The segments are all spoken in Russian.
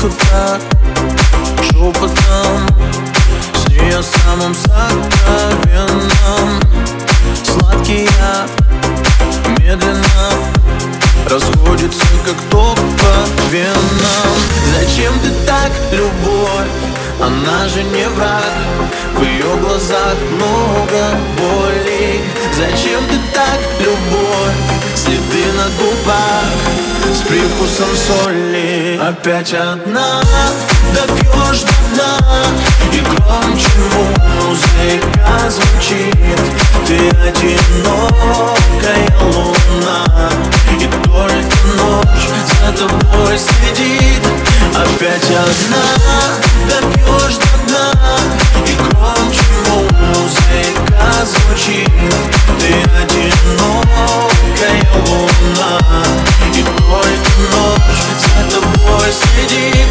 Тихо так, шепотом, с ней о самом сокровенном. Сладкий яд медленно расходится, как ток по венам. Зачем ты так, любовь? Она же не враг. В ее глазах много боли. Зачем ты так, любовь? Следы на губах с привкусом соли. Опять одна, допьешь до дна, и громче музыка звучит. Ты одинокая луна, и только ночь за тобой следит. Опять одна, допьешь до дна, и громче музыка звучит. Ты одинокая луна, и только ночь за тобой следит.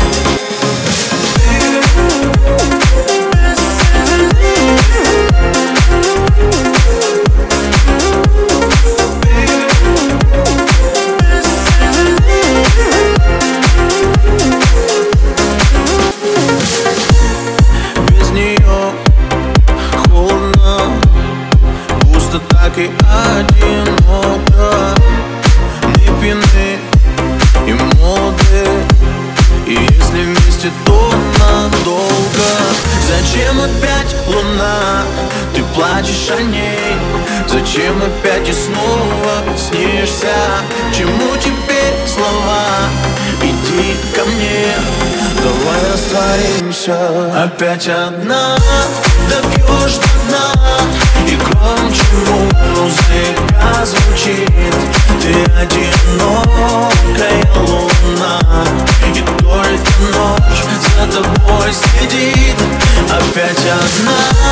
Так и одиноко. Мы пьяны и молоды, и если вместе, то надолго. Зачем опять луна? Ты плачешь о ней. Зачем опять и снова снишься? Чему теперь слова? Иди ко мне, давай растворимся. Опять одна, допьешь до дна, и громче музыка звучит. Ты одинокая луна, и только ночь за тобой следит. Опять одна,